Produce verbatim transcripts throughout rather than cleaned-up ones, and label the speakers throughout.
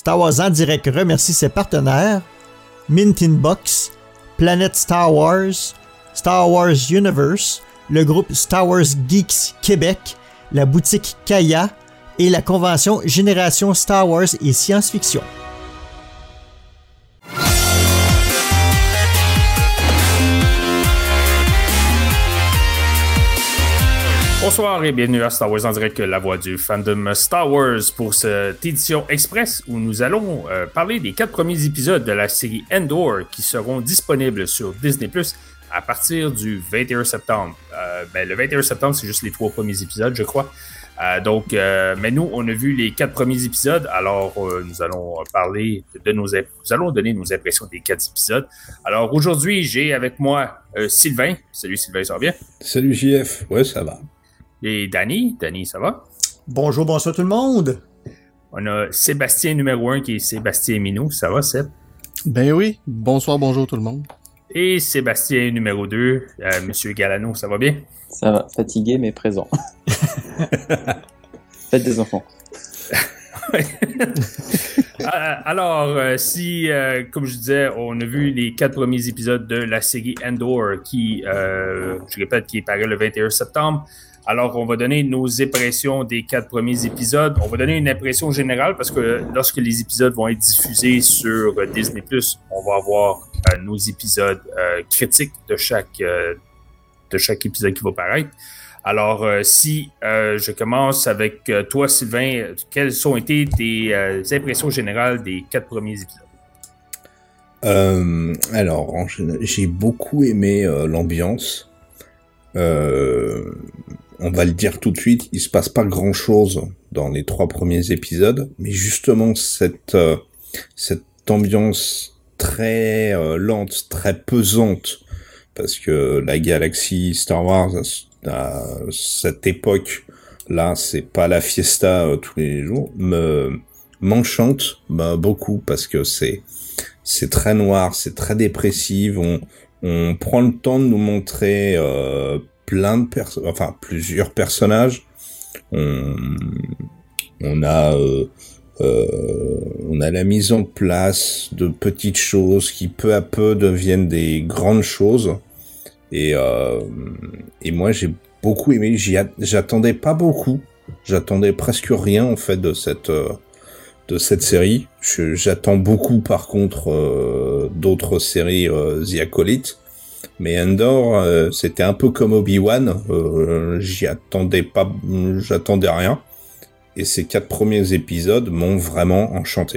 Speaker 1: Star Wars en direct remercie ses partenaires Mint Inbox, Planète Star Wars, Star Wars Universe, le groupe Star Wars Geeks Québec, la boutique Kaya et la convention Génération Star Wars et Science-Fiction.
Speaker 2: Bonsoir et bienvenue à Star Wars en direct, la voix du fandom Star Wars pour cette édition express où nous allons euh, parler des quatre premiers épisodes de la série Andor qui seront disponibles sur Disney plus, à partir du vingt et un septembre. Euh, ben, le vingt et un septembre, c'est juste les trois premiers épisodes, je crois. Euh, donc, euh, mais nous, on a vu les quatre premiers épisodes, alors euh, nous allons parler de nos... Imp- nous allons donner nos impressions des quatre épisodes. Alors aujourd'hui, j'ai avec moi euh, Sylvain. Salut Sylvain, ça va bien?
Speaker 3: Salut J F, ouais, ça va.
Speaker 2: Et Danny, Danny, ça va?
Speaker 1: Bonjour, bonsoir tout le monde.
Speaker 2: On a Sébastien numéro un qui est Sébastien Minou. Ça va, Seb?
Speaker 4: Ben oui. Bonsoir, bonjour tout le monde.
Speaker 2: Et Sébastien numéro deux, euh, Monsieur Galano, ça va bien?
Speaker 5: Ça va, fatigué mais présent. Faites des enfants.
Speaker 2: Alors, euh, si, euh, comme je disais, on a vu les quatre premiers épisodes de la série Andor qui, euh, je répète, qui est paru le vingt et un septembre. Alors, on va donner nos impressions des quatre premiers épisodes. On va donner une impression générale parce que lorsque les épisodes vont être diffusés sur Disney plus, on va avoir euh, nos épisodes euh, critiques de chaque, euh, de chaque épisode qui va paraître. Alors, euh, si euh, je commence avec euh, toi, Sylvain, quelles ont été tes euh, impressions générales des quatre premiers épisodes?
Speaker 3: Euh, alors, en général, j'ai beaucoup aimé euh, l'ambiance. Euh, on va le dire tout de suite, il se passe pas grand-chose dans les trois premiers épisodes, mais justement cette euh, cette ambiance très euh, lente, très pesante, parce que la galaxie Star Wars à cette époque-là, c'est pas la fiesta euh, tous les jours, me m'enchante bah, beaucoup parce que c'est c'est très noir, c'est très dépressif. On on prend le temps de nous montrer euh, plein de personnes, enfin plusieurs personnages. On on a euh, euh, on a la mise en place de petites choses qui peu à peu deviennent des grandes choses. Et, euh, et moi, j'ai beaucoup aimé. J'y a, j'attendais pas beaucoup. J'attendais presque rien, en fait, de cette, euh, de cette série. Je, j'attends beaucoup, par contre, euh, d'autres séries euh, The Acolyte. Mais Andor, euh, c'était un peu comme Obi-Wan. Euh, j'y attendais pas, j'attendais rien. Et ces quatre premiers épisodes m'ont vraiment enchanté.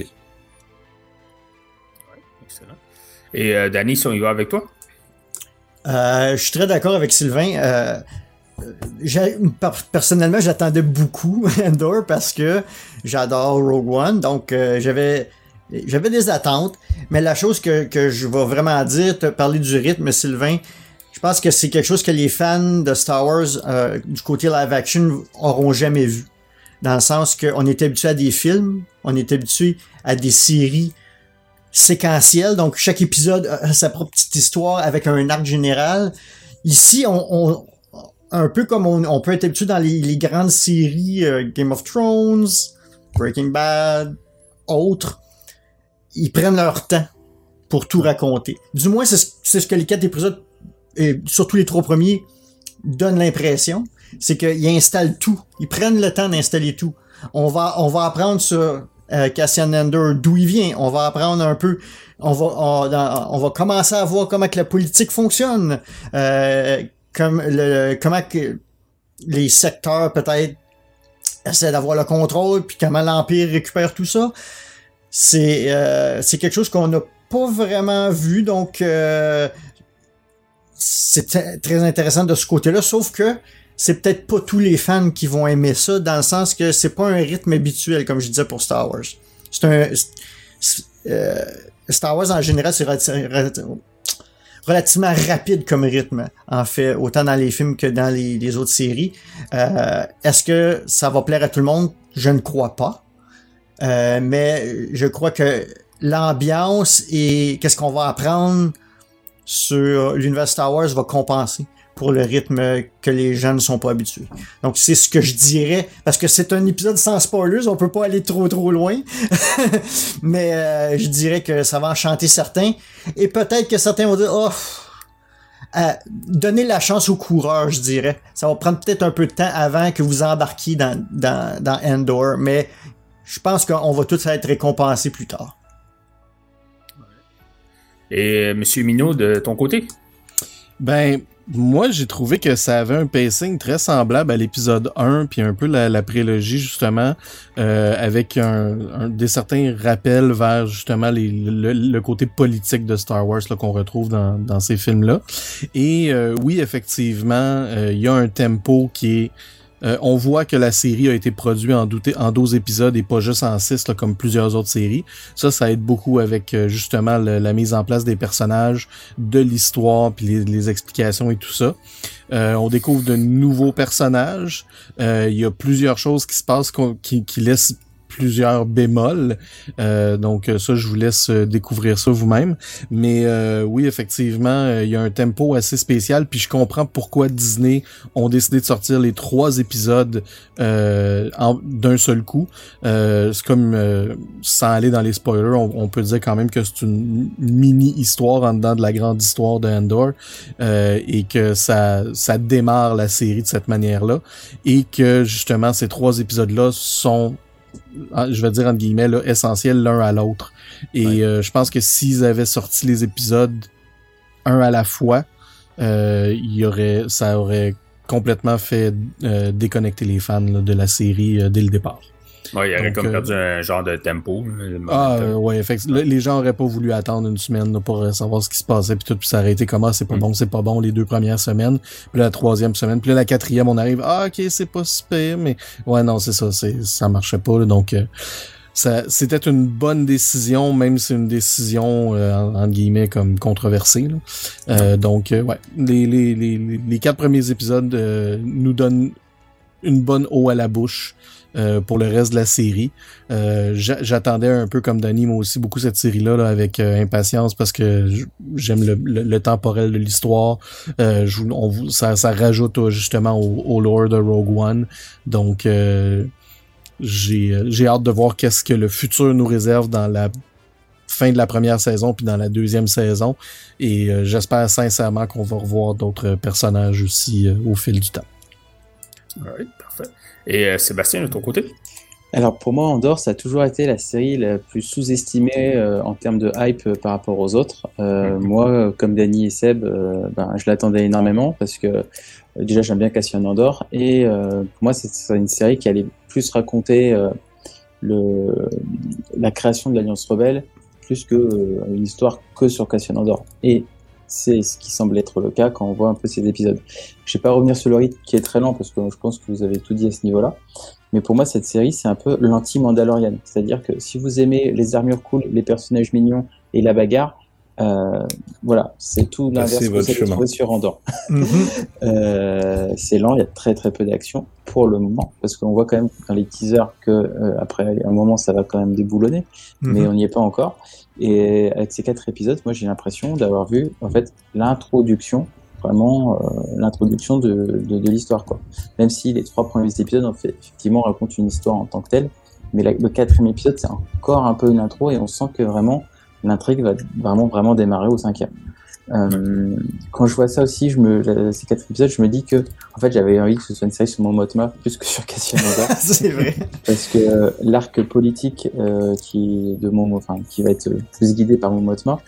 Speaker 2: Ouais, excellent. Et euh, Danny, si on y va avec toi?
Speaker 1: Euh, je suis très d'accord avec Sylvain. Euh, j'ai, personnellement, j'attendais beaucoup Andor parce que j'adore Rogue One. Donc, euh, j'avais, j'avais des attentes. Mais la chose que, que je vais vraiment dire, te parler du rythme, Sylvain, je pense que c'est quelque chose que les fans de Star Wars euh, du côté live action auront jamais vu. Dans le sens qu'on est habitué à des films, on est habitué à des séries séquentielles, donc chaque épisode a sa propre petite histoire avec un arc général. Ici, on, on un peu comme on, on peut être habitué dans les, les grandes séries euh, Game of Thrones, Breaking Bad, autres, ils prennent leur temps pour tout raconter. Du moins, c'est, c'est ce que les quatre épisodes, et surtout les trois premiers, donnent l'impression. C'est qu'ils installent tout. Ils prennent le temps d'installer tout. On va, on va apprendre sur euh, Cassian Andor d'où il vient. On va apprendre un peu. On va, on, dans, on va commencer à voir comment que la politique fonctionne. Euh, comme le, comment que les secteurs peut-être essaient d'avoir le contrôle, puis comment l'Empire récupère tout ça. C'est, euh, c'est quelque chose qu'on n'a pas vraiment vu. Donc, euh, c'est t- très intéressant de ce côté-là. Sauf que c'est peut-être pas tous les fans qui vont aimer ça, dans le sens que c'est pas un rythme habituel, comme je disais pour Star Wars. C'est un... C'est, euh, Star Wars, en général, c'est relativement rapide comme rythme, en fait, autant dans les films que dans les, les autres séries. Euh, est-ce que ça va plaire à tout le monde? Je ne crois pas. Euh, mais je crois que l'ambiance et qu'est-ce qu'on va apprendre sur l'univers Star Wars va compenser pour le rythme que les gens ne sont pas habitués. Donc c'est ce que je dirais, parce que c'est un épisode sans spoilers, on peut pas aller trop trop loin, mais euh, je dirais que ça va enchanter certains, et peut-être que certains vont dire « Oh, euh, donnez la chance aux coureurs, je dirais. Ça va prendre peut-être un peu de temps avant que vous embarquiez dans, dans, dans Andor, mais je pense qu'on va tous être récompensés plus tard. »
Speaker 2: Et M. Minot, de ton côté?
Speaker 4: Ben, moi, j'ai trouvé que ça avait un pacing très semblable à l'épisode un, puis un peu la, la prélogie, justement, euh, avec un, un, des certains rappels vers, justement, les, le, le côté politique de Star Wars là, qu'on retrouve dans, dans ces films-là. Et euh, oui, effectivement, il euh, y a un tempo qui est... Euh, on voit que la série a été produite en, douté, en douze épisodes et pas juste en six là, comme plusieurs autres séries. Ça, ça aide beaucoup avec euh, justement le, la mise en place des personnages, de l'histoire, puis les, les explications et tout ça. Euh, on découvre de nouveaux personnages. Euh, il y a plusieurs choses qui se passent qui, qui laissent plusieurs bémols. Euh, donc ça, je vous laisse découvrir ça vous-même. Mais euh, oui, effectivement, il y a un tempo assez spécial. Puis je comprends pourquoi Disney ont décidé de sortir les trois épisodes euh, en, d'un seul coup. Euh, c'est comme, euh, sans aller dans les spoilers, on, on peut dire quand même que c'est une mini-histoire en dedans de la grande histoire de Andor. Euh, et que ça, ça démarre la série de cette manière-là. Et que justement, ces trois épisodes-là sont, je vais dire entre guillemets, là, essentiels l'un à l'autre. Et ouais. euh, je pense que s'ils avaient sorti les épisodes un à la fois, euh, il y aurait, ça aurait complètement fait euh, déconnecter les fans là, de la série euh, dès le départ.
Speaker 2: Ouais, il aurait
Speaker 4: Donc,
Speaker 2: comme
Speaker 4: euh,
Speaker 2: perdu un genre de tempo.
Speaker 4: Ah, euh, ouais, effectivement. Les gens auraient pas voulu attendre une semaine là, pour savoir ce qui se passait, puis tout, puis ça aurait été comment, c'est pas mm. bon, c'est pas bon, les deux premières semaines, puis la troisième semaine, puis là, la quatrième, on arrive, ah, ok, c'est pas super, mais ouais, non, c'est ça, c'est, ça marchait pas, là, donc, euh, ça, c'était une bonne décision, même si c'est une décision, euh, entre guillemets, comme controversée, là. Euh, donc, euh, ouais, les, les, les, les quatre premiers épisodes euh, nous donnent une bonne eau à la bouche. Euh, pour le reste de la série. Euh, j'attendais un peu comme Danny, moi aussi, beaucoup cette série-là là, avec euh, impatience parce que j'aime le, le, le temporel de l'histoire. Euh, je, on, ça, ça rajoute euh, justement au, au lore de Rogue One. Donc, euh, j'ai, j'ai hâte de voir qu'est-ce que le futur nous réserve dans la fin de la première saison puis dans la deuxième saison. Et euh, j'espère sincèrement qu'on va revoir d'autres personnages aussi euh, au fil du temps.
Speaker 2: Alright, parfait. Et euh, Sébastien, de ton côté?
Speaker 5: Alors pour moi, Andor, ça a toujours été la série la plus sous-estimée euh, en termes de hype euh, par rapport aux autres. Euh, mm-hmm. Moi, comme Danny et Seb, euh, ben, je l'attendais énormément parce que euh, déjà j'aime bien Cassian Andor et euh, pour moi c'est, c'est une série qui allait plus raconter euh, le, la création de l'Alliance Rebelle plus que euh, une histoire que sur Cassian Andor. Et c'est ce qui semble être le cas quand on voit un peu ces épisodes. Je ne vais pas revenir sur le rythme qui est très lent parce que je pense que vous avez tout dit à ce niveau-là. Mais pour moi, cette série, c'est un peu l'anti-Mandalorian. C'est-à-dire que si vous aimez les armures cool, les personnages mignons et la bagarre, euh, voilà, c'est tout l'inverse que vous allez trouver sur Andor. Mm-hmm. euh, c'est lent, il y a très très peu d'action pour le moment, parce qu'on voit quand même dans les teasers que euh, après un moment, ça va quand même déboulonner, mm-hmm. mais on n'y est pas encore. Et avec ces quatre épisodes, moi, j'ai l'impression d'avoir vu en fait l'introduction. Vraiment euh, l'introduction de, de, de l'histoire, quoi. Même si les trois premiers épisodes en fait, effectivement racontent une histoire en tant que telle, mais la, le quatrième épisode c'est encore un peu une intro et on sent que vraiment l'intrigue va vraiment vraiment démarrer au cinquième. Euh, quand je vois ça aussi, je me, ces quatre épisodes, je me dis que en fait j'avais envie que ce soit une série sur Mon Mothma plus que sur Cassian Andor.
Speaker 1: C'est vrai.
Speaker 5: Parce que euh, l'arc politique euh, qui de Mon, enfin qui va être plus guidé par Mon Mothma.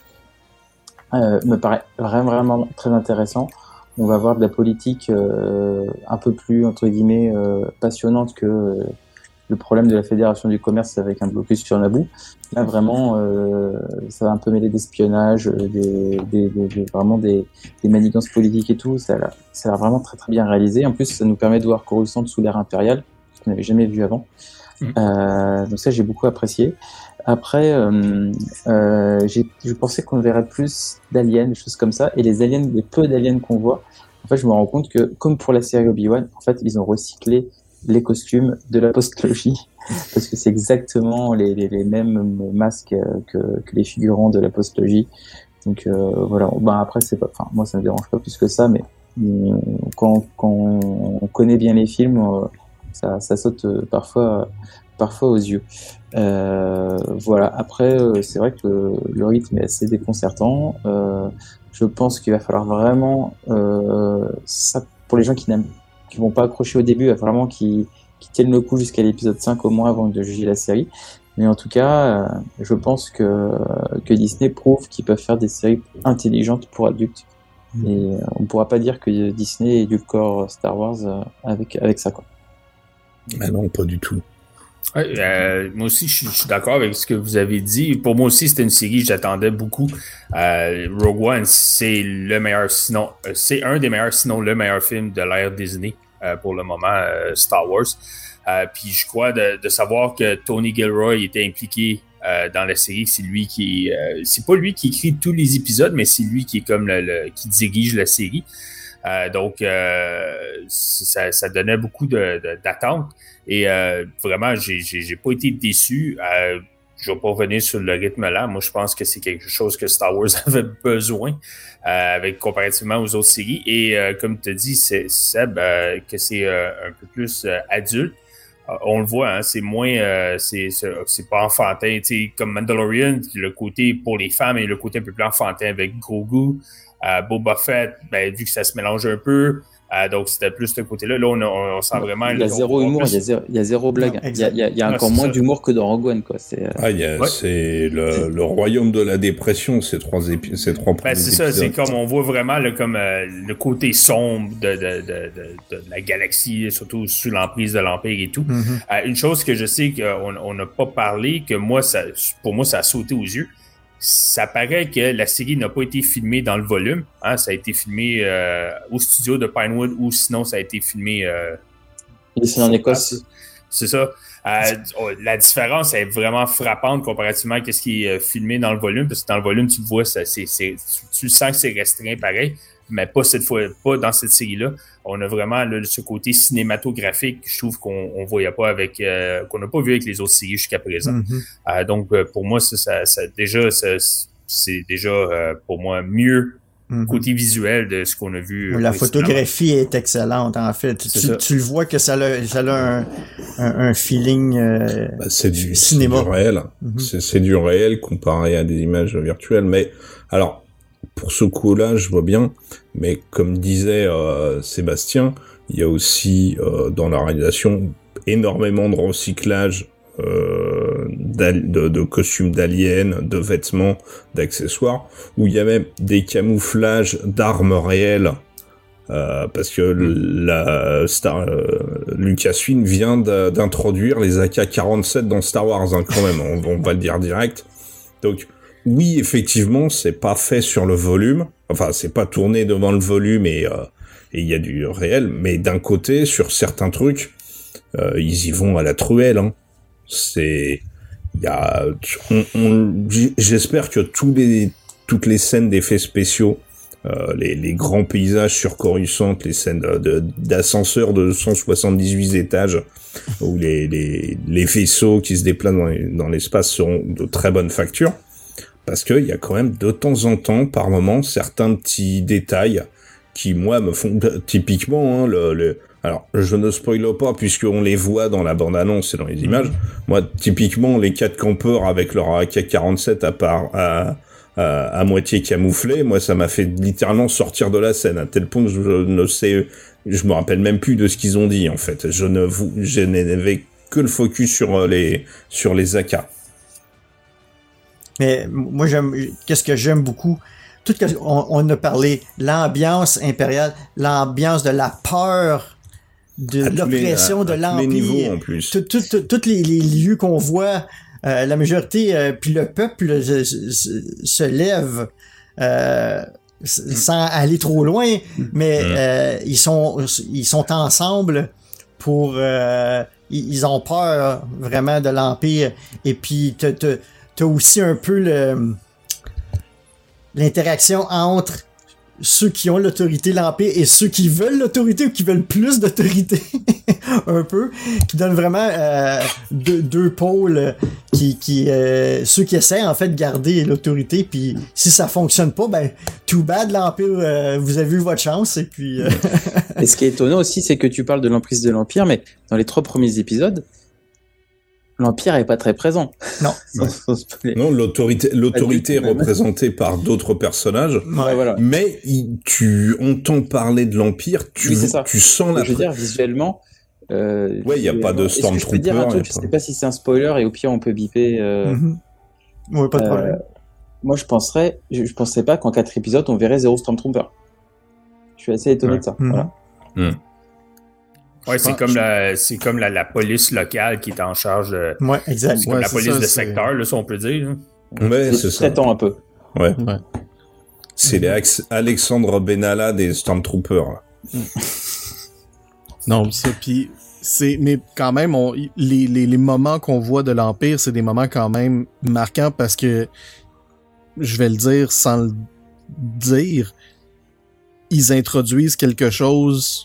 Speaker 5: Euh, me paraît vraiment, vraiment très intéressant. On va voir de la politique euh, un peu plus, entre guillemets, euh, passionnante que euh, le problème de la Fédération du commerce avec un blocus sur Naboo. Là, vraiment, euh, ça va un peu mêler d'espionnage, des, des, des, des, vraiment des, des manigances politiques et tout. Ça a, ça a vraiment très, très bien réalisé. En plus, ça nous permet de voir Coruscant sous l'ère impériale, ce qu'on n'avait jamais vu avant. Mmh. Euh, donc ça, j'ai beaucoup apprécié. Après, euh, euh, j'ai, je pensais qu'on verrait plus d'aliens, des choses comme ça, et les aliens, les peu d'aliens qu'on voit, en fait, je me rends compte que, comme pour la série Obi-Wan, en fait, ils ont recyclé les costumes de la postlogie, parce que c'est exactement les, les, les mêmes masques que, que les figurants de la postlogie. Donc euh, voilà. Ben après, c'est pas, enfin, moi, ça me dérange pas plus que ça, mais quand, quand on connaît bien les films, ça, ça saute parfois, parfois aux yeux. Euh, voilà. Après, c'est vrai que le rythme est assez déconcertant. Euh, je pense qu'il va falloir vraiment, euh, ça, pour les gens qui n'aiment, qui vont pas accrocher au début, il va falloir vraiment qu'ils, qu'ils tiennent le coup jusqu'à l'épisode cinq au moins avant de juger la série. Mais en tout cas, euh, je pense que, que Disney prouve qu'ils peuvent faire des séries intelligentes pour adultes. Mmh. Et euh, on ne pourra pas dire que Disney édulcore Star Wars euh, avec, avec ça, quoi.
Speaker 3: Ah non, pas du tout.
Speaker 2: Ouais, euh, moi aussi, je suis d'accord avec ce que vous avez dit. Pour moi aussi, c'était une série que j'attendais beaucoup. Euh, Rogue One, c'est le meilleur, sinon, euh, c'est un des meilleurs, sinon le meilleur film de l'ère Disney euh, pour le moment, euh, Star Wars. Euh, puis je crois de, de savoir que Tony Gilroy était impliqué euh, dans la série, c'est lui qui, euh, c'est pas lui qui écrit tous les épisodes, mais c'est lui qui est comme le, le qui dirige la série. Euh, donc euh, ça, ça donnait beaucoup de, de, d'attentes et euh, vraiment j'ai, j'ai, j'ai pas été déçu. Euh, je vais pas revenir sur le rythme là. Moi je pense que c'est quelque chose que Star Wars avait besoin euh, avec comparativement aux autres séries et euh, comme tu as dit c'est, Seb euh, que c'est euh, un peu plus euh, adulte. On le voit, hein, c'est moins, euh, c'est, c'est, c'est pas enfantin, tu sais, comme Mandalorian, le côté pour les femmes et le côté un peu plus enfantin avec Grogu, euh, Boba Fett, ben vu que ça se mélange un peu, euh, donc c'était plus ce côté-là. Là, on, on, on sent vraiment.
Speaker 5: Il y a zéro humour, il y a zéro, il y a zéro blague. Non, il y a, il y a, il y a encore non, moins ça. d'humour que dans Rogue One, quoi. C'est. Euh...
Speaker 3: Ah, il y a, ouais. c'est le, le royaume de la dépression, ces trois épi- ces trois
Speaker 2: ben, c'est épisodes. Ça, c'est comme on voit vraiment le, comme euh, le côté sombre de, de, de, de, de la galaxie, surtout sous l'emprise de l'Empire et tout. Mm-hmm. Euh, une chose que je sais qu'on n'a pas parlé, que moi, ça, pour moi, ça a sauté aux yeux. Ça paraît que la série n'a pas été filmée dans le volume. Hein, ça a été filmé euh, au studio de Pinewood ou sinon ça a été filmé... Euh,
Speaker 5: c'est en Écosse.
Speaker 2: C'est ça. Euh, la différence est vraiment frappante comparativement à ce qui est filmé dans le volume. Parce que dans le volume, tu le vois, ça, c'est, c'est, tu, tu sens que c'est restreint pareil. Mais pas cette fois, pas dans cette série-là. On a vraiment là, ce côté cinématographique que je trouve qu'on on voyait pas avec, euh, qu'on n'a pas vu avec les autres séries jusqu'à présent. Mm-hmm. Euh, donc euh, pour moi, ça, ça, ça déjà, ça, c'est déjà euh, pour moi mieux mm-hmm. côté visuel de ce qu'on a vu.
Speaker 1: La photographie est excellente en fait. Tu, tu le vois que ça a, ça a un, un, un feeling euh,
Speaker 3: bah, c'est du cinéma, c'est du réel. Mm-hmm. C'est, c'est du réel comparé à des images virtuelles. Mais alors. Pour ce coup-là, je vois bien, mais comme disait euh, Sébastien, il y a aussi euh, dans la réalisation énormément de recyclage euh, de, de costumes d'aliens, de vêtements, d'accessoires, où il y a même des camouflages d'armes réelles, euh, parce que la Star, euh, Lucasfilm vient d'introduire les A K quarante-sept dans Star Wars, hein, quand même, on, on va le dire direct. Donc oui, effectivement, c'est pas fait sur le volume. Enfin, c'est pas tourné devant le volume et euh, et il y a du réel. Mais d'un côté, sur certains trucs, euh, ils y vont à la truelle. Hein. C'est, il y a, on, on, j'espère que tous les toutes les scènes d'effets spéciaux, euh, les les grands paysages sur Coruscant, les scènes de, de, d'ascenseurs de cent soixante-dix-huit étages, où les les les vaisseaux qui se déplacent dans, les, dans l'espace seront de très bonne facture. Parce qu'il y a quand même de temps en temps, par moment, certains petits détails qui, moi, me font typiquement, hein, le, le... alors, je ne spoile pas puisqu'on les voit dans la bande-annonce et dans les images. Moi, typiquement, les quatre campeurs avec leur A K quarante-sept à part, à, à, à moitié camouflés, moi, ça m'a fait littéralement sortir de la scène, à tel point que je ne sais, je me rappelle même plus de ce qu'ils ont dit, en fait. Je ne vous, je n'avais que le focus sur les, sur les A K.
Speaker 1: Mais moi, j'aime, qu'est-ce que j'aime beaucoup, tout ce qu'on on a parlé, l'ambiance impériale, l'ambiance de la peur, de à l'oppression les, à, de à l'Empire. Tous les niveaux, en plus. Tous les, les lieux qu'on voit, euh, la majorité, euh, puis le peuple euh, se, se lève euh, mm. sans aller trop loin, mais mm. euh, ils sont ils sont ensemble pour... Euh, ils ont peur vraiment de l'Empire. Et puis, te, te, t'as aussi un peu le, l'interaction entre ceux qui ont l'autorité, l'Empire, et ceux qui veulent l'autorité ou qui veulent plus d'autorité, un peu, qui donne vraiment euh, deux, deux pôles qui, qui euh, ceux qui essaient en fait de garder l'autorité, puis si ça fonctionne pas, ben too bad l'Empire, euh, vous avez eu votre chance, et puis... Euh...
Speaker 5: et ce qui est étonnant aussi, c'est que tu parles de l'emprise de l'Empire, mais dans les trois premiers épisodes, l'Empire est pas très présent.
Speaker 1: Non.
Speaker 3: Non, l'autorité, l'autorité est représentée par d'autres personnages.
Speaker 5: Ouais, voilà.
Speaker 3: Mais il, tu entends parler de l'Empire, tu,
Speaker 5: oui, c'est ça.
Speaker 3: tu sens la...
Speaker 5: Je veux dire, visuellement... Euh,
Speaker 3: ouais, il n'y a pas de Stormtrooper.
Speaker 5: Je peux dire un truc, je sais pas si c'est un spoiler, et au pire, on peut biper... Euh,
Speaker 1: mm-hmm. Ouais, pas de problème. Euh,
Speaker 5: moi, je penserais... Je, je penserais pas qu'en quatre épisodes, on verrait zéro Stormtrooper. Je suis assez étonné ouais. de ça. Mm-hmm. Voilà.
Speaker 3: Mm.
Speaker 2: Ouais, c'est comme, la, c'est comme la, la police locale qui est en charge. De,
Speaker 1: ouais, exact.
Speaker 2: C'est comme
Speaker 1: ouais,
Speaker 2: la
Speaker 1: c'est
Speaker 2: police
Speaker 1: ça,
Speaker 2: de
Speaker 1: c'est...
Speaker 2: secteur, là, si on peut dire.
Speaker 3: Là. Ouais, c'est,
Speaker 5: c'est
Speaker 3: ça.
Speaker 5: traitant un peu.
Speaker 3: Ouais. ouais. C'est les Ax- Alexandre Benalla des Stormtroopers.
Speaker 4: Mm. Non, ça, puis c'est, mais quand même, on, les, les, les moments qu'on voit de l'Empire, c'est des moments quand même marquants parce que, je vais le dire sans le dire, ils introduisent quelque chose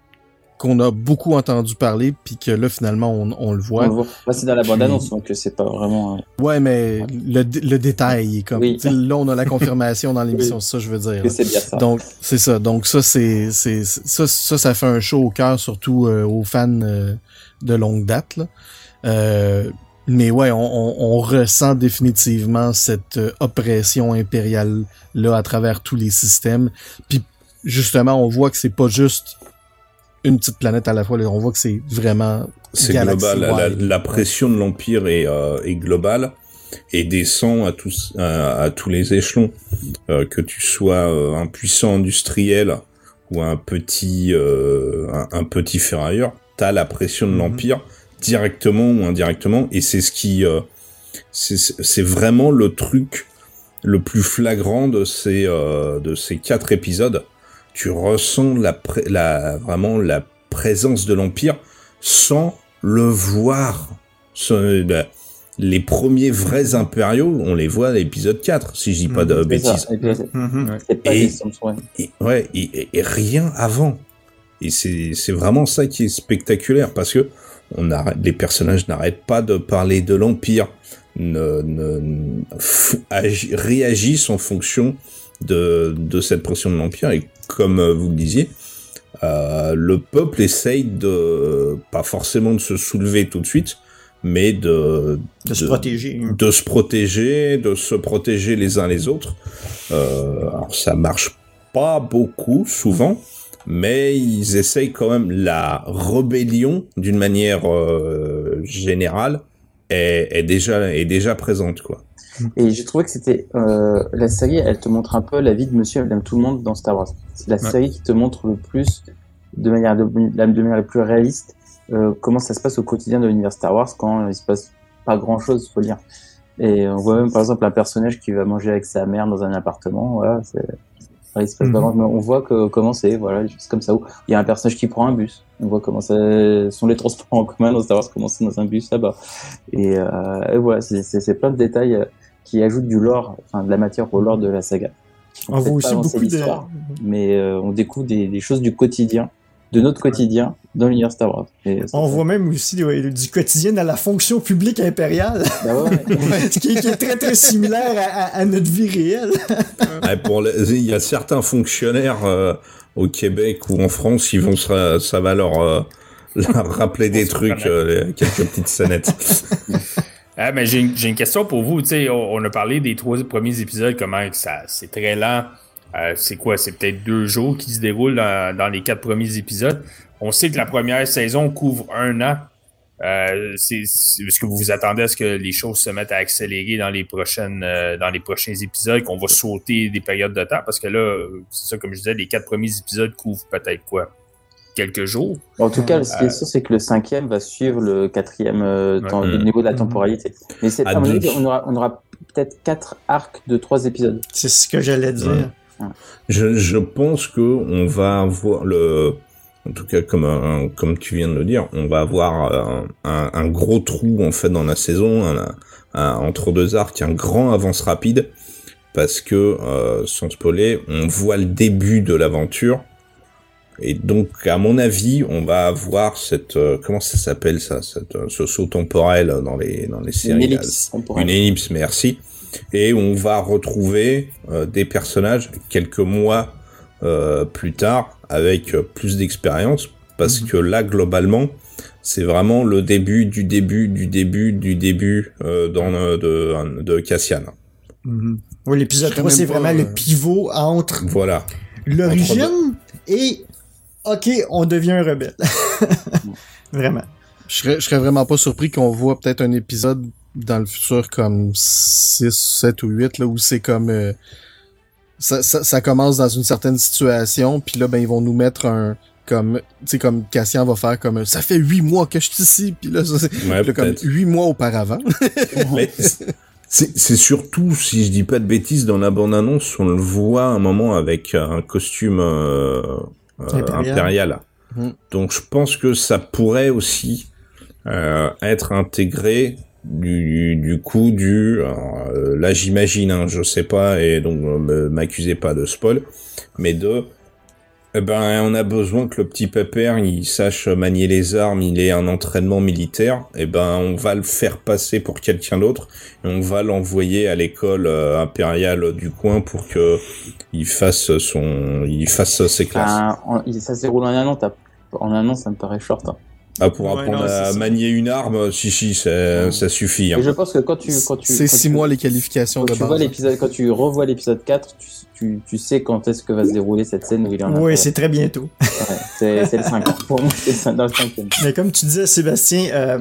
Speaker 4: qu'on a beaucoup entendu parler, puis que là, finalement, on, on le voit. On le voit.
Speaker 5: Là, c'est dans la bande-annonce, donc c'est pas vraiment...
Speaker 4: Ouais, mais le, le détail est comme... Oui. Là, on a la confirmation dans l'émission, oui. C'est ça je veux dire.
Speaker 5: Oui, c'est bien ça.
Speaker 4: Donc, c'est ça. Donc, ça, c'est, c'est, ça, ça, ça fait un show au cœur, surtout euh, aux fans euh, de longue date, là. Euh, mais ouais, on, on, on ressent définitivement cette euh, oppression impériale-là à travers tous les systèmes. Puis, justement, on voit que c'est pas juste une petite planète à la fois. Là, on voit que c'est vraiment
Speaker 3: c'est global. La, la pression de l'Empire est, euh, est globale et descend à tous à, à tous les échelons. Euh, que tu sois euh, un puissant industriel ou un petit euh, un, un petit ferrailleur, t'as la pression de mm-hmm. l'Empire directement ou indirectement, et c'est ce qui euh, c'est, c'est vraiment le truc le plus flagrant de ces euh, de ces quatre épisodes. Tu ressens la, pré- la vraiment la présence de l'Empire sans le voir. Ce, la, les premiers vrais impériaux, on les voit à l'épisode quatre, si je dis pas de mmh, bêtises.
Speaker 5: Mmh. Et,
Speaker 3: et, ouais, et, et rien avant. Et c'est, c'est vraiment ça qui est spectaculaire, parce que on arrête, les personnages n'arrêtent pas de parler de l'Empire, ne, ne, f- agi, réagissent en fonction de, de cette pression de l'Empire, et comme vous le disiez, euh, le peuple essaye de, pas forcément de se soulever tout de suite, mais de,
Speaker 1: de, de se protéger.
Speaker 3: De se protéger, de se protéger les uns les autres. Euh, alors ça marche pas beaucoup, souvent, mais ils essayent quand même. La rébellion, d'une manière euh, générale, est, est, déjà, est déjà présente, quoi.
Speaker 5: Et j'ai trouvé que c'était euh, la série, elle te montre un peu la vie de Monsieur et Madame Tout le Monde dans Star Wars. C'est la ouais. série qui te montre le plus, de manière de, de manière la plus réaliste, euh, comment ça se passe au quotidien de l'univers Star Wars quand il se passe pas grand chose, faut le dire. Et on voit même par exemple un personnage qui va manger avec sa mère dans un appartement. Voilà, c'est, il se passe mm-hmm. pas grand, mais on voit que comment c'est, voilà, des choses comme ça. Où il y a un personnage qui prend un bus. On voit comment ça sont les transports en commun dans Star Wars, comment c'est dans un bus là-bas. Et, euh, et voilà, c'est, c'est, c'est plein de détails. Euh, qui ajoute du lore, enfin de la matière au lore de la saga.
Speaker 1: On, on voit aussi beaucoup
Speaker 5: l'histoire, de... mais euh, on découvre des, des choses du quotidien, de notre quotidien dans l'univers Star Wars. Et
Speaker 1: on voit même aussi ouais, du quotidien dans la fonction publique impériale,
Speaker 5: bah ouais.
Speaker 1: Ce qui, est, qui est très très similaire à, à, à notre vie réelle.
Speaker 3: Ouais, pour les, il y a certains fonctionnaires euh, au Québec ou en France qui vont ça, ça va leur, euh, leur rappeler des trucs, euh, quelques petites scénettes.
Speaker 2: Ah, mais j'ai une, j'ai une question pour vous. Tu sais, on, on a parlé des trois premiers épisodes, comment ça, c'est très lent. Euh, c'est quoi? C'est peut-être deux jours qui se déroulent dans, dans les quatre premiers épisodes. On sait que la première saison couvre un an. Euh, c'est, c'est, est-ce que vous vous attendez à ce que les choses se mettent à accélérer dans les prochaines, euh, dans les prochains épisodes, qu'on va sauter des périodes de temps? Parce que là, c'est ça, comme je disais, les quatre premiers épisodes couvrent peut-être quoi? Quelques jours.
Speaker 5: En tout cas, ce qui est sûr, c'est que le cinquième va suivre le quatrième euh, ouais. temps, au niveau de la temporalité. Mais c'est pas, on aura, on aura peut-être quatre arcs de trois épisodes.
Speaker 1: C'est ce que j'allais dire.
Speaker 3: Ouais. Je, je pense que on va avoir le, en tout cas comme un, comme tu viens de le dire, on va avoir un, un, un gros trou en fait dans la saison, un, un, entre deux arcs, un grand avance rapide. parce que, euh, sans spoiler, on voit le début de l'aventure. Et donc, à mon avis, on va avoir cette... Euh, comment ça s'appelle, ça, cette, euh, ce saut temporel dans les, dans les séries.
Speaker 5: Une ellipse temporelle.
Speaker 3: Une ellipse, merci. Et on va retrouver euh, des personnages quelques mois euh, plus tard, avec euh, plus d'expérience, parce mmh. que là, globalement, c'est vraiment le début du début du début du début euh, dans, euh, de, de Cassian.
Speaker 1: Mmh. Oui, l'épisode trois, c'est vraiment euh... le pivot entre
Speaker 3: voilà.
Speaker 1: l'origine entre... et... OK, on devient un rebelle. Vraiment.
Speaker 4: Je serais, je serais vraiment pas surpris qu'on voit peut-être un épisode dans le futur comme six, sept ou huit, là, où c'est comme... Euh, ça, ça, ça commence dans une certaine situation, puis là, ben, ils vont nous mettre un... Comme, tu sais, comme Cassian va faire comme... Ça fait huit mois que je suis ici, puis là, ça,
Speaker 3: ouais,
Speaker 4: là comme huit mois auparavant.
Speaker 3: Mais c'est, c'est surtout, si je dis pas de bêtises, dans la bande-annonce, on le voit à un moment avec un costume... Euh... Euh, impérial. impérial. Mmh. Donc je pense que ça pourrait aussi euh, être intégré du, du coup du euh, là j'imagine hein, je sais pas et donc euh, m'accusez pas de spoil, mais de eh ben on a besoin que le petit pépère il sache manier les armes, il ait un entraînement militaire, et eh ben on va le faire passer pour quelqu'un d'autre et on va l'envoyer à l'école euh, impériale du coin pour que il fasse son il fasse ses classes.
Speaker 5: Ah, en, ça se déroule en un an, t'as, en un an ça me paraît short. Hein.
Speaker 3: Ah, pour ouais, apprendre non, à manier une arme, si, si, ça, ça suffit. Hein.
Speaker 5: Et je pense que quand tu... Quand tu
Speaker 4: c'est
Speaker 5: quand
Speaker 4: six
Speaker 5: tu,
Speaker 4: mois les qualifications
Speaker 5: quand
Speaker 4: de
Speaker 5: tu
Speaker 4: base.
Speaker 5: Vois l'épisode, quand tu revois l'épisode quatre, tu, tu, tu sais quand est-ce que va se dérouler cette scène où il en a.
Speaker 1: Oui, c'est très bientôt.
Speaker 5: Ouais, c'est, c'est le cinq. Pour moi, c'est dans le cinquième. Mais
Speaker 1: comme tu disais, Sébastien, euh,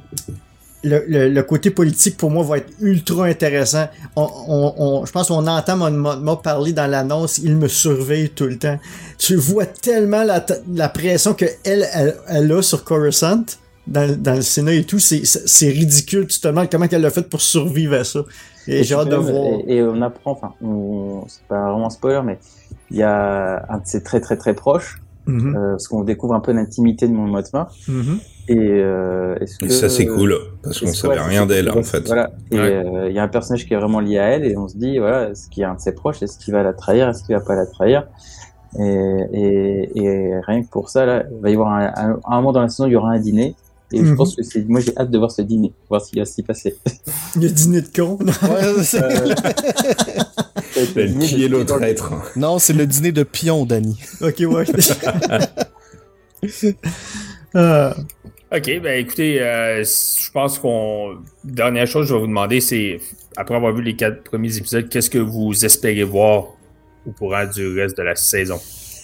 Speaker 1: le, le, le côté politique, pour moi, va être ultra intéressant. On, on, on, je pense qu'on entend m'a parler dans l'annonce, il me surveille tout le temps. Tu vois tellement la, la pression qu'elle elle, elle a sur Coruscant. Dans, dans le Sénat et tout, c'est, c'est ridicule. Tu te demandes comment elle l'a fait pour survivre à ça. Et, et j'ai hâte de voir.
Speaker 5: Et, et on apprend, enfin, on, c'est pas vraiment spoiler, mais il y a un de ses très très très proches, mm-hmm. euh, parce qu'on découvre un peu l'intimité de Mon Mothma. Mm-hmm. Et, euh, est-ce que,
Speaker 3: et ça c'est cool, parce qu'on savait rien d'elle en fait.
Speaker 5: Voilà. Et il ouais. euh, y a un personnage qui est vraiment lié à elle, et on se dit, voilà, est-ce qu'il y a un de ses proches, est-ce qu'il va la trahir, est-ce qu'il va pas la trahir? Et, et, et rien que pour ça, là, il va y avoir un, un, un moment dans la saison, il y aura un dîner. Et mmh. je pense que c'est, moi j'ai hâte de voir ce dîner, voir ce qui va s'y passer.
Speaker 1: Le dîner de con.
Speaker 4: Ouais, c'est euh...
Speaker 3: Qui est le traître?
Speaker 4: Non, c'est le dîner de pion, Danny.
Speaker 1: Ok, ouais. euh...
Speaker 2: Ok, ben écoutez, euh, je pense qu'on... Dernière chose que je vais vous demander, c'est, après avoir vu les quatre premiers épisodes, qu'est-ce que vous espérez voir au courant du reste de la saison?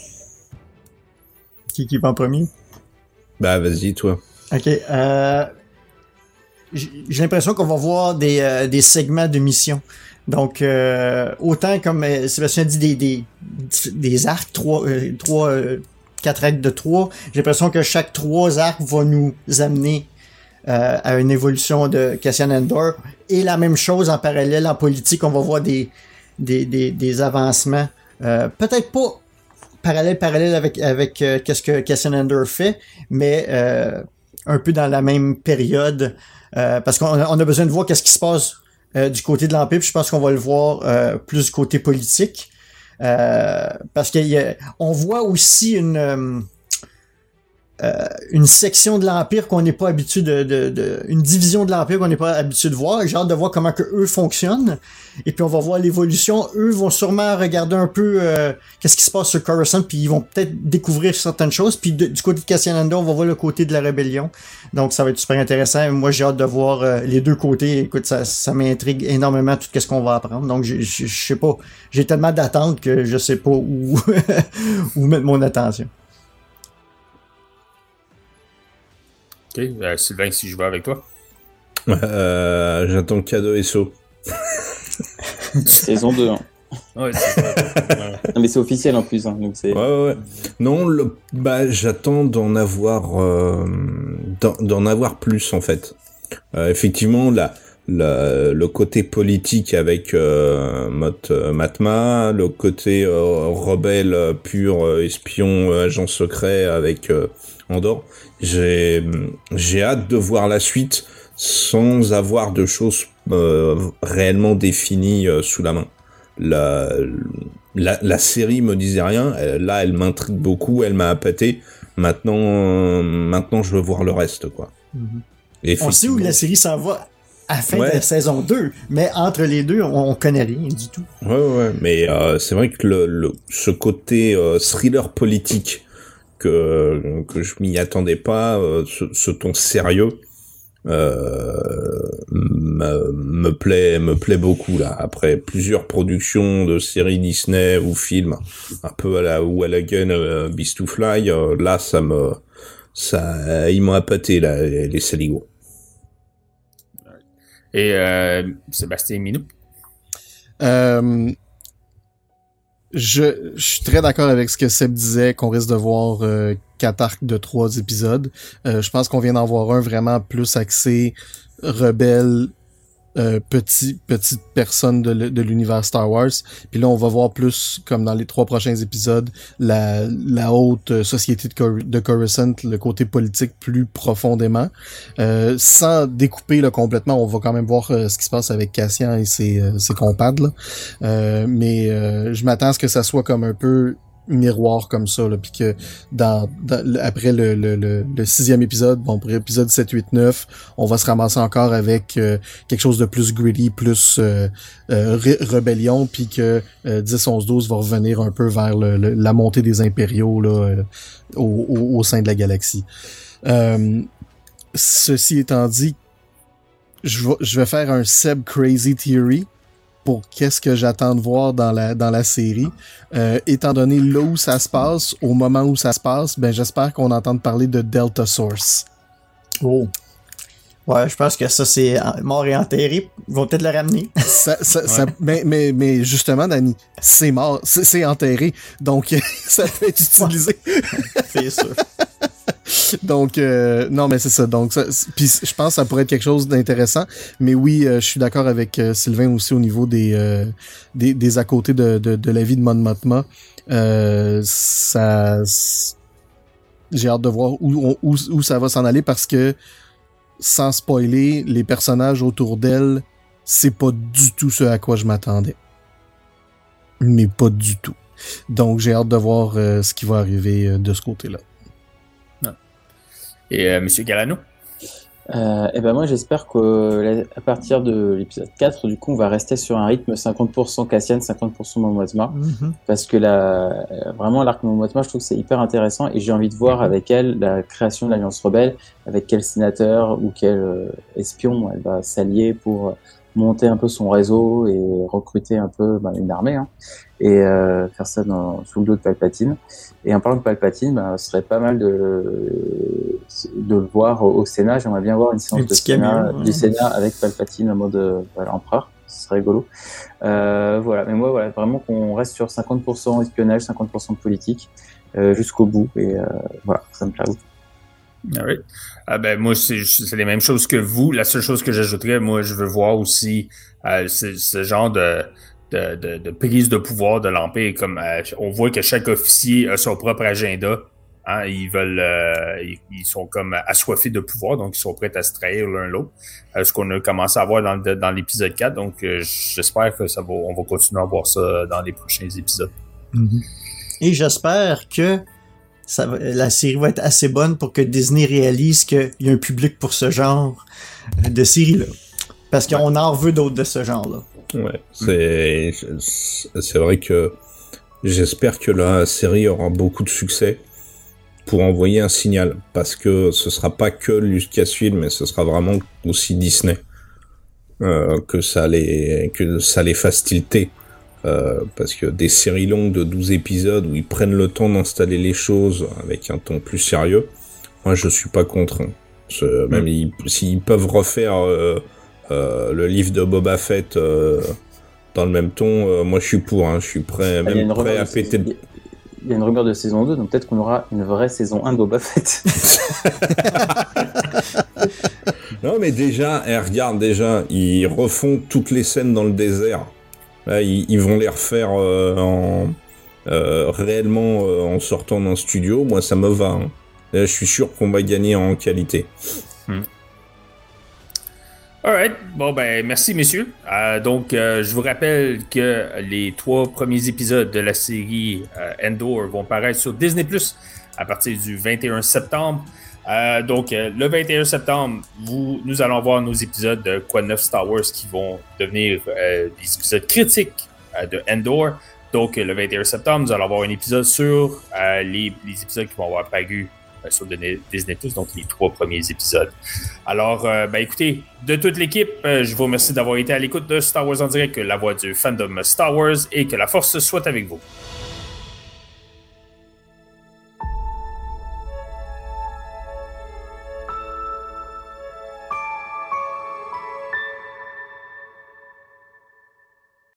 Speaker 1: Qui, qui va en premier?
Speaker 3: Bah, vas-y, toi.
Speaker 1: Ok. Euh, j'ai l'impression qu'on va voir des, euh, des segments de mission. Donc, euh, autant comme euh, Sébastien dit, des, des, des arcs, trois, euh, trois, euh, quatre arcs de trois. J'ai l'impression que chaque trois arcs va nous amener euh, à une évolution de Cassian Andor. Et la même chose en parallèle en politique, on va voir des, des, des, des avancements. Euh, peut-être pas parallèle parallèle avec avec euh, qu'est-ce que Cassian Andor fait, mais euh, un peu dans la même période, euh, parce qu'on a, on a besoin de voir qu'est-ce qui se passe euh, du côté de l'Empire, puis je pense qu'on va le voir euh, plus du côté politique, euh, parce qu'on voit aussi une euh, euh, une section de l'Empire qu'on n'est pas habitué de, de, de... une division de l'Empire qu'on n'est pas habitué de voir. J'ai hâte de voir comment que eux fonctionnent. Et puis on va voir l'évolution. Eux vont sûrement regarder un peu euh, qu'est-ce qui se passe sur Coruscant, puis ils vont peut-être découvrir certaines choses. Puis de, du côté de Cassian Andor, on va voir le côté de la rébellion. Donc ça va être super intéressant. Moi, j'ai hâte de voir euh, les deux côtés. Écoute, ça, ça m'intrigue énormément tout ce qu'on va apprendre. Donc je sais pas. J'ai tellement d'attentes que je sais pas où, où mettre mon attention.
Speaker 2: Ok, euh, Sylvain, si je vais avec toi.
Speaker 3: Euh, j'attends K deux S O.
Speaker 5: Saison deux. Hein.
Speaker 2: Ouais, c'est ça. Ouais.
Speaker 5: Non, mais c'est officiel en plus. Hein, donc c'est...
Speaker 3: Ouais, ouais, ouais. Non, le... bah, j'attends d'en avoir, euh... d'en, d'en avoir plus en fait. Euh, effectivement, la, la, le côté politique avec euh, Mot, euh, Matma, le côté euh, rebelle pur, euh, espion, euh, agent secret avec euh, Andor. J'ai, j'ai hâte de voir la suite sans avoir de choses euh, réellement définies euh, sous la main. la, la, la série me disait rien. Là, elle m'intrigue beaucoup, elle m'a appâté. Maintenant, euh, maintenant, je veux voir le reste, quoi.
Speaker 1: Mm-hmm. On sait où la série s'en va à la fin ouais. de la saison deux, mais entre les deux, on, on connaît rien du tout.
Speaker 3: Ouais, ouais, mais euh, c'est vrai que le, le, ce côté euh, thriller politique, que, que je m'y attendais pas, euh, ce, ce ton sérieux, euh, me, me plaît, me plaît beaucoup, là. Après plusieurs productions de séries Disney ou films, un peu à la ou à la Gun, euh, Beast to Fly, euh, là, ça me, ça, ils m'ont appâté, là, les, les saligots.
Speaker 2: Et euh, Sébastien Minou?
Speaker 4: Euh, je, je suis très d'accord avec ce que Seb disait, qu'on risque de voir euh, quatre arcs de trois épisodes. Euh, je pense qu'on vient d'en voir un vraiment plus axé rebelle, euh, petit, petite personne de, de l'univers Star Wars. Puis là, on va voir plus, comme dans les trois prochains épisodes, la, la haute société de, Cor- de Coruscant, le côté politique plus profondément. Euh, sans découper là, complètement, on va quand même voir euh, ce qui se passe avec Cassian et ses, euh, ses compadres. Là. Euh, mais euh, je m'attends à ce que ça soit comme un peu miroir comme ça, là, puis que dans, dans après le, le, le, le sixième épisode, bon, pour l'épisode sept, huit, neuf, on va se ramasser encore avec euh, quelque chose de plus gritty, plus euh, euh, ré- rébellion, puis que euh, dix, onze, douze va revenir un peu vers le, le, la montée des impériaux là, euh, au, au, au sein de la galaxie. Euh, ceci étant dit, je vais, je vais faire un Seb Crazy Theory pour qu'est-ce que j'attends de voir dans la dans la série. Euh, étant donné là où ça se passe, au moment où ça se passe, ben j'espère qu'on entende parler de Delta Source.
Speaker 1: Oh. Ouais, je pense que ça, c'est mort et enterré. Ils vont peut-être le ramener.
Speaker 4: Ça, ça,
Speaker 1: ouais.
Speaker 4: ça, mais, mais, mais justement, Danny, c'est mort, c'est, c'est enterré. Donc, ça peut être utilisé.
Speaker 1: C'est sûr.
Speaker 4: Donc, euh, non, mais c'est ça. Donc, ça, puis je pense que ça pourrait être quelque chose d'intéressant. Mais oui, euh, je suis d'accord avec euh, Sylvain aussi au niveau des euh, des, des à côté de, de, de la vie de Mon Mothma. Euh, ça, j'ai hâte de voir où, où, où ça va s'en aller parce que, sans spoiler, les personnages autour d'elle, c'est pas du tout ce à quoi je m'attendais. Mais pas du tout. Donc, j'ai hâte de voir euh, ce qui va arriver euh, de ce côté-là.
Speaker 2: Et euh, Monsieur Galano?
Speaker 5: Euh, et ben moi j'espère qu'à partir de l'épisode quatre, du coup on va rester sur un rythme cinquante pour cent Cassian, cinquante pour cent Mon Mothma, mm-hmm. parce que la, vraiment l'arc Mon Mothma, je trouve que c'est hyper intéressant et j'ai envie de voir avec elle la création de l'Alliance Rebelle, avec quel sénateur ou quel euh, espion elle va s'allier pour monter un peu son réseau et recruter un peu bah, une armée, hein, et euh, faire ça dans, sous le dos de Palpatine. Et en parlant de Palpatine, bah, ce serait pas mal de, de le voir au, au Sénat. J'aimerais bien voir une séance de Sénat, camion, ouais. du Sénat avec Palpatine en mode euh, voilà, empereur. Ce serait rigolo. Euh, voilà. Mais moi, voilà, vraiment qu'on reste sur cinquante pour cent espionnage, cinquante pour cent politique euh, jusqu'au bout. Et euh, voilà, ça me plaît beaucoup.
Speaker 2: Ah oui. Ah ben moi c'est, c'est les mêmes choses que vous. La seule chose que j'ajouterais, moi je veux voir aussi euh, ce, ce genre de, de, de, de prise de pouvoir de l'Empire. Comme euh, on voit que chaque officier a son propre agenda. Hein, ils veulent, euh, ils, ils sont comme assoiffés de pouvoir, donc ils sont prêts à se trahir l'un l'autre. Euh, ce qu'on a commencé à voir dans, dans l'épisode quatre. Donc euh, j'espère que ça va, on va continuer à voir ça dans les prochains épisodes.
Speaker 1: Mm-hmm. Et j'espère que Ça va, la série va être assez bonne pour que Disney réalise qu'il y a un public pour ce genre de série-là. Parce qu'on ouais. en veut d'autres de ce genre-là.
Speaker 3: Ouais, c'est, c'est vrai que j'espère que la série aura beaucoup de succès pour envoyer un signal. Parce que ce sera pas que Lucasfilm, mais ce sera vraiment aussi Disney. Euh, que ça les, que ça les fasse tilter. Euh, parce que des séries longues de douze épisodes où ils prennent le temps d'installer les choses avec un ton plus sérieux, moi je suis pas contre. Hein. Ce, même ils, s'ils peuvent refaire euh, euh, le livre de Boba Fett euh, dans le même ton, euh, moi je suis pour. Hein. Je suis prêt, ah, même prêt à péter.
Speaker 5: Il y a une rumeur de saison deux, donc peut-être qu'on aura une vraie saison un de Boba Fett.
Speaker 3: Non mais déjà, eh, regarde déjà, ils refont toutes les scènes dans le désert. Là, ils, ils vont les refaire euh, en, euh, réellement euh, en sortant d'un studio. Moi, ça me va. Hein. Là, je suis sûr qu'on va gagner en qualité.
Speaker 2: Hmm. Alright, bon ben merci messieurs. Euh, donc euh, je vous rappelle que les trois premiers épisodes de la série euh, Andor vont paraître sur Disney plus à partir du vingt et un septembre. Euh, donc euh, le vingt et un septembre, vous, nous allons voir nos épisodes de Quoi de neuf Star Wars qui vont devenir euh, des épisodes critiques euh, de Andor. Donc euh, le vingt et un septembre, nous allons avoir un épisode sur euh, les, les épisodes qui vont avoir paru sur Disney plus, donc les trois premiers épisodes. Alors, euh, ben écoutez, de toute l'équipe, euh, je vous remercie d'avoir été à l'écoute de Star Wars en direct, la voix du fandom Star Wars, et que la force soit avec vous.